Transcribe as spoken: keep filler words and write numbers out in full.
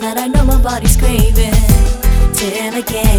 that I know my body's craving. Till again